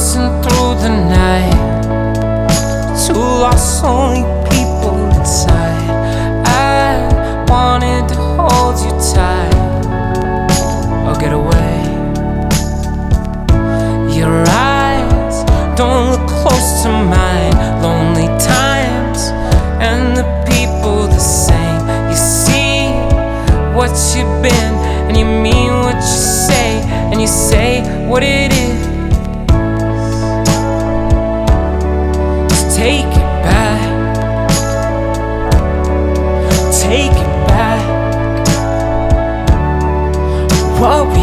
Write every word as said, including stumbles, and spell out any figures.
racing through the night, two lost lonely people inside. I wanted to hold you tight or get away. Your eyes don't look close to mine. Lonely times and the people the same. You see what you've been and you mean what you say, and you say what it is.